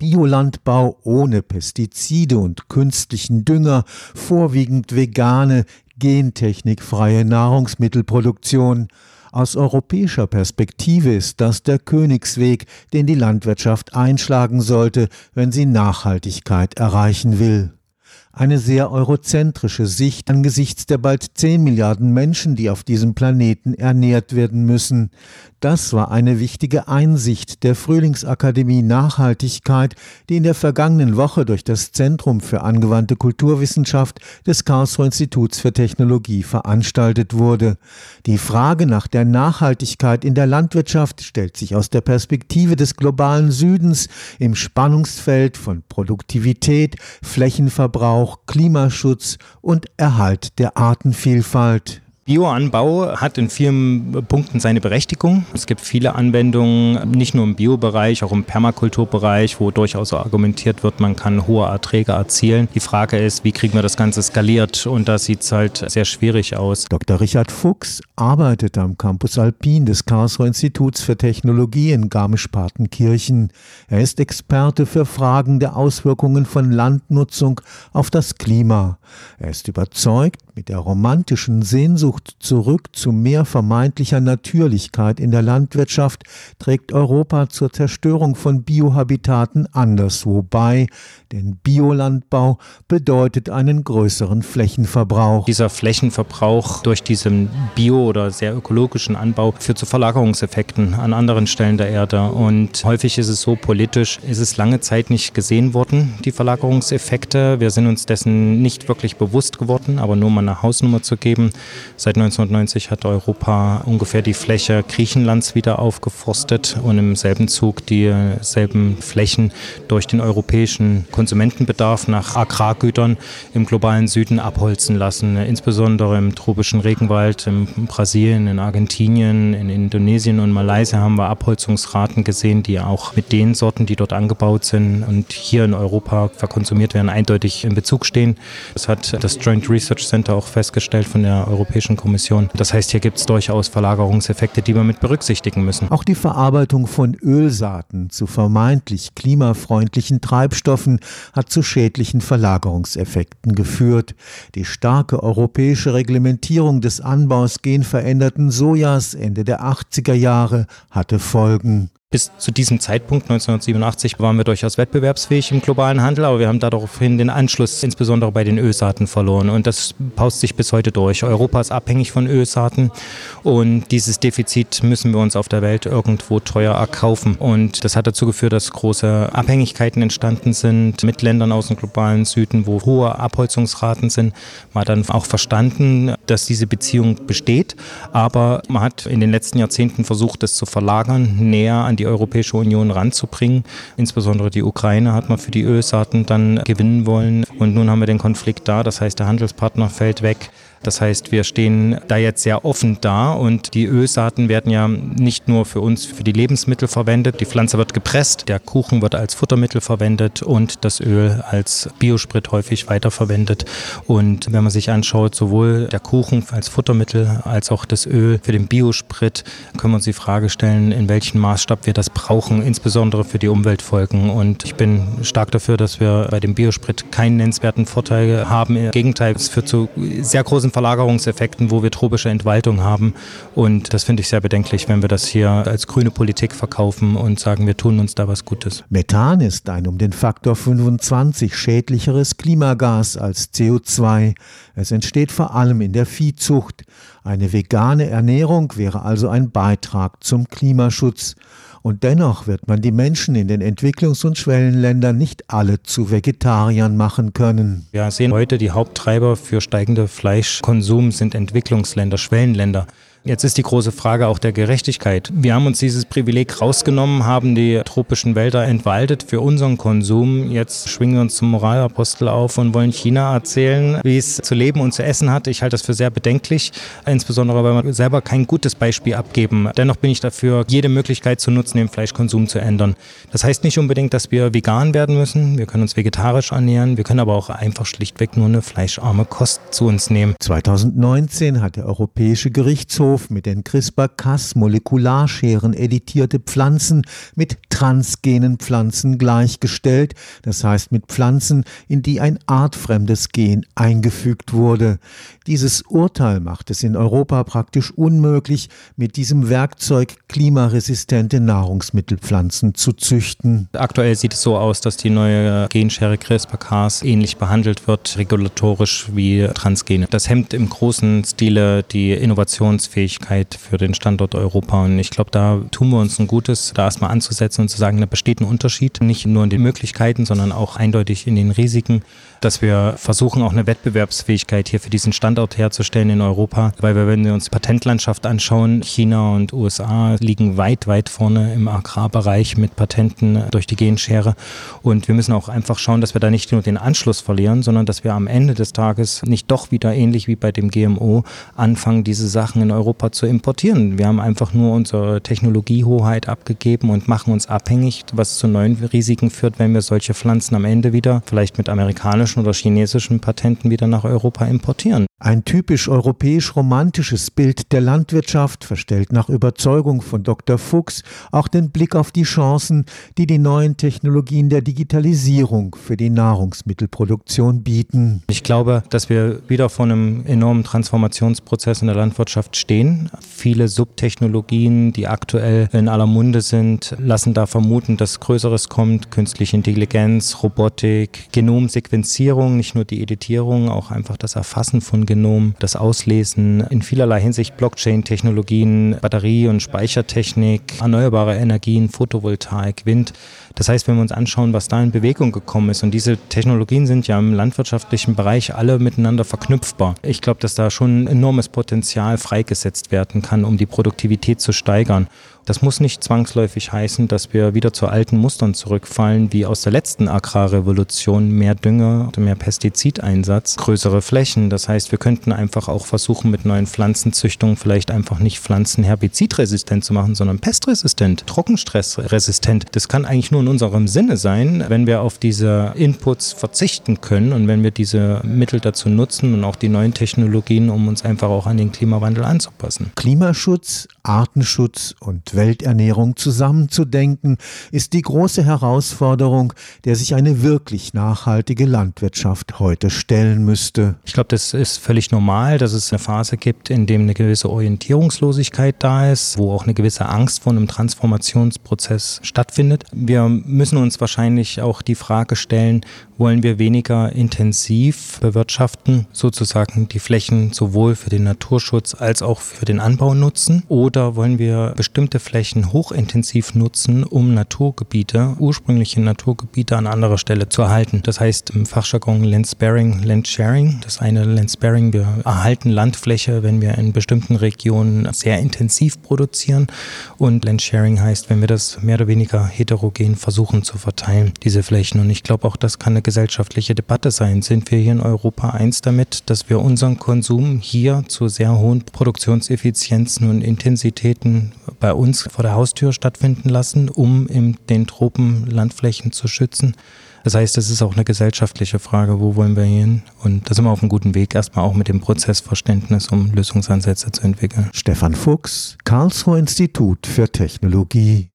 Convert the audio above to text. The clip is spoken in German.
Biolandbau ohne Pestizide und künstlichen Dünger, vorwiegend vegane, gentechnikfreie Nahrungsmittelproduktion. Aus europäischer Perspektive ist das der Königsweg, den die Landwirtschaft einschlagen sollte, wenn sie Nachhaltigkeit erreichen will. Eine sehr eurozentrische Sicht angesichts der bald 10 Milliarden Menschen, die auf diesem Planeten ernährt werden müssen. Das war eine wichtige Einsicht der Frühlingsakademie Nachhaltigkeit, die in der vergangenen Woche durch das Zentrum für angewandte Kulturwissenschaft des Karlsruher Instituts für Technologie veranstaltet wurde. Die Frage nach der Nachhaltigkeit in der Landwirtschaft stellt sich aus der Perspektive des globalen Südens im Spannungsfeld von Produktivität, Flächenverbrauch, Klimaschutz und Erhalt der Artenvielfalt. Bioanbau hat in vielen Punkten seine Berechtigung. Es gibt viele Anwendungen, nicht nur im Biobereich, auch im Permakulturbereich, wo durchaus argumentiert wird, man kann hohe Erträge erzielen. Die Frage ist, wie kriegen wir das Ganze skaliert? Und da sieht es halt sehr schwierig aus. Dr. Richard Fuchs arbeitet am Campus Alpin des Karlsruher Instituts für Technologie in Garmisch-Partenkirchen. Er ist Experte für Fragen der Auswirkungen von Landnutzung auf das Klima. Er ist überzeugt, mit der romantischen Sehnsucht zurück zu mehr vermeintlicher Natürlichkeit in der Landwirtschaft trägt Europa zur Zerstörung von Biohabitaten anderswo bei, denn Biolandbau bedeutet einen größeren Flächenverbrauch. Dieser Flächenverbrauch durch diesen bio- oder sehr ökologischen Anbau führt zu Verlagerungseffekten an anderen Stellen der Erde und häufig ist es so, politisch ist es lange Zeit nicht gesehen worden, die Verlagerungseffekte. Wir sind uns dessen nicht wirklich bewusst geworden, aber nur mal eine Hausnummer zu geben. Seit 1990 hat Europa ungefähr die Fläche Griechenlands wieder aufgeforstet und im selben Zug dieselben Flächen durch den europäischen Konsumentenbedarf nach Agrargütern im globalen Süden abholzen lassen. Insbesondere im tropischen Regenwald, in Brasilien, in Argentinien, in Indonesien und Malaysia haben wir Abholzungsraten gesehen, die auch mit den Sorten, die dort angebaut sind und hier in Europa verkonsumiert werden, eindeutig in Bezug stehen. Das hat das Joint Research Center auch festgestellt von der Europäischen Kommission. Das heißt, hier gibt es durchaus Verlagerungseffekte, die wir mit berücksichtigen müssen. Auch die Verarbeitung von Ölsaaten zu vermeintlich klimafreundlichen Treibstoffen hat zu schädlichen Verlagerungseffekten geführt. Die starke europäische Reglementierung des Anbaus genveränderten Sojas Ende der 80er Jahre hatte Folgen. Bis zu diesem Zeitpunkt, 1987, waren wir durchaus wettbewerbsfähig im globalen Handel, aber wir haben daraufhin den Anschluss insbesondere bei den Ölsaaten verloren und das paust sich bis heute durch. Europa ist abhängig von Ölsaaten und dieses Defizit müssen wir uns auf der Welt irgendwo teuer erkaufen und das hat dazu geführt, dass große Abhängigkeiten entstanden sind mit Ländern aus dem globalen Süden, wo hohe Abholzungsraten sind. Man hat dann auch verstanden, dass diese Beziehung besteht, aber man hat in den letzten Jahrzehnten versucht, das zu verlagern, näher an die Europäische Union ranzubringen. Insbesondere die Ukraine hat man für die Ölsaaten dann gewinnen wollen. Und nun haben wir den Konflikt da, das heißt, der Handelspartner fällt weg. Das heißt, wir stehen da jetzt sehr offen da und die Ölsaaten werden ja nicht nur für uns für die Lebensmittel verwendet. Die Pflanze wird gepresst, der Kuchen wird als Futtermittel verwendet und das Öl als Biosprit häufig weiterverwendet. Und wenn man sich anschaut, sowohl der Kuchen als Futtermittel als auch das Öl für den Biosprit, können wir uns die Frage stellen, in welchem Maßstab wir das brauchen, insbesondere für die Umweltfolgen. Und ich bin stark dafür, dass wir bei dem Biosprit keinen nennenswerten Vorteil haben. Im Gegenteil, es führt zu sehr großen Verlagerungseffekten, wo wir tropische Entwaldung haben. Und das finde ich sehr bedenklich, wenn wir das hier als grüne Politik verkaufen und sagen, wir tun uns da was Gutes. Methan ist ein um den Faktor 25 schädlicheres Klimagas als CO2. Es entsteht vor allem in der Viehzucht. Eine vegane Ernährung wäre also ein Beitrag zum Klimaschutz. Und dennoch wird man die Menschen in den Entwicklungs- und Schwellenländern nicht alle zu Vegetariern machen können. Wir sehen heute, die Haupttreiber für steigende Fleischkonsum sind Entwicklungsländer, Schwellenländer. Jetzt ist die große Frage auch der Gerechtigkeit. Wir haben uns dieses Privileg rausgenommen, haben die tropischen Wälder entwaldet für unseren Konsum. Jetzt schwingen wir uns zum Moralapostel auf und wollen China erzählen, wie es zu leben und zu essen hat. Ich halte das für sehr bedenklich, insbesondere weil wir selber kein gutes Beispiel abgeben. Dennoch bin ich dafür, jede Möglichkeit zu nutzen, den Fleischkonsum zu ändern. Das heißt nicht unbedingt, dass wir vegan werden müssen. Wir können uns vegetarisch ernähren. Wir können aber auch einfach schlichtweg nur eine fleischarme Kost zu uns nehmen. 2019 hat der Europäische Gerichtshof Entwurf mit den CRISPR-Cas-Molekularscheren editierte Pflanzen mit transgenen Pflanzen gleichgestellt, das heißt mit Pflanzen, in die ein artfremdes Gen eingefügt wurde. Dieses Urteil macht es in Europa praktisch unmöglich, mit diesem Werkzeug klimaresistente Nahrungsmittelpflanzen zu züchten. Aktuell sieht es so aus, dass die neue Genschere CRISPR-Cas ähnlich behandelt wird, regulatorisch wie Transgene. Das hemmt im großen Stile die Innovationsfähigkeit für den Standort Europa. Und ich glaube, da tun wir uns ein Gutes, da erstmal anzusetzen und zu sagen, da besteht ein Unterschied, nicht nur in den Möglichkeiten, sondern auch eindeutig in den Risiken, dass wir versuchen, auch eine Wettbewerbsfähigkeit hier für diesen Standort herzustellen in Europa. Weil wenn wir uns die Patentlandschaft anschauen, China und USA liegen weit, weit vorne im Agrarbereich mit Patenten durch die Genschere. Und wir müssen auch einfach schauen, dass wir da nicht nur den Anschluss verlieren, sondern dass wir am Ende des Tages nicht doch wieder ähnlich wie bei dem GMO anfangen, diese Sachen in Europa zu importieren. Wir haben einfach nur unsere Technologiehoheit abgegeben und machen uns abhängig, was zu neuen Risiken führt, wenn wir solche Pflanzen am Ende wieder, vielleicht mit amerikanischen oder chinesischen Patenten, wieder nach Europa importieren. Ein typisch europäisch-romantisches Bild der Landwirtschaft verstellt nach Überzeugung von Dr. Fuchs auch den Blick auf die Chancen, die die neuen Technologien der Digitalisierung für die Nahrungsmittelproduktion bieten. Ich glaube, dass wir wieder vor einem enormen Transformationsprozess in der Landwirtschaft stehen. Viele Subtechnologien, die aktuell in aller Munde sind, lassen da vermuten, dass Größeres kommt. Künstliche Intelligenz, Robotik, Genomsequenzierung, nicht nur die Editierung, auch einfach das Erfassen von Genom, das Auslesen, in vielerlei Hinsicht Blockchain-Technologien, Batterie- und Speichertechnik, erneuerbare Energien, Photovoltaik, Wind. Das heißt, wenn wir uns anschauen, was da in Bewegung gekommen ist, und diese Technologien sind ja im landwirtschaftlichen Bereich alle miteinander verknüpfbar. Ich glaube, dass da schon enormes Potenzial freigesetzt werden kann, um die Produktivität zu steigern. Das muss nicht zwangsläufig heißen, dass wir wieder zu alten Mustern zurückfallen, wie aus der letzten Agrarrevolution, mehr Dünger, mehr Pestizideinsatz, größere Flächen. Das heißt, wir könnten einfach auch versuchen, mit neuen Pflanzenzüchtungen vielleicht einfach nicht Pflanzen herbizidresistent zu machen, sondern pestresistent, trockenstressresistent. Das kann eigentlich nur in unserem Sinne sein, wenn wir auf diese Inputs verzichten können und wenn wir diese Mittel dazu nutzen und auch die neuen Technologien, um uns einfach auch an den Klimawandel anzupassen. Klimaschutz, Artenschutz und Welternährung zusammenzudenken, ist die große Herausforderung, der sich eine wirklich nachhaltige Landwirtschaft heute stellen müsste. Ich glaube, das ist völlig normal, dass es eine Phase gibt, in der eine gewisse Orientierungslosigkeit da ist, wo auch eine gewisse Angst vor einem Transformationsprozess stattfindet. Wir müssen uns wahrscheinlich auch die Frage stellen, wollen wir weniger intensiv bewirtschaften, sozusagen die Flächen sowohl für den Naturschutz als auch für den Anbau nutzen, oder wollen wir bestimmte Flächen hochintensiv nutzen, um Naturgebiete, ursprüngliche Naturgebiete an anderer Stelle zu erhalten. Das heißt im Fachjargon Landsparing, Landsharing. Das eine Landsparing, wir erhalten Landfläche, wenn wir in bestimmten Regionen sehr intensiv produzieren, und Landsharing heißt, wenn wir das mehr oder weniger heterogen versuchen zu verteilen, diese Flächen. Und ich glaube auch, das kann eine gesellschaftliche Debatte sein. Sind wir hier in Europa eins damit, dass wir unseren Konsum hier zu sehr hohen Produktionseffizienzen und Intensitäten bei uns vor der Haustür stattfinden lassen, um in den Tropen Landflächen zu schützen? Das heißt, es ist auch eine gesellschaftliche Frage, wo wollen wir hin? Und da sind wir auf einem guten Weg, erstmal auch mit dem Prozessverständnis, um Lösungsansätze zu entwickeln. Stefan Fuchs, Karlsruher Institut für Technologie.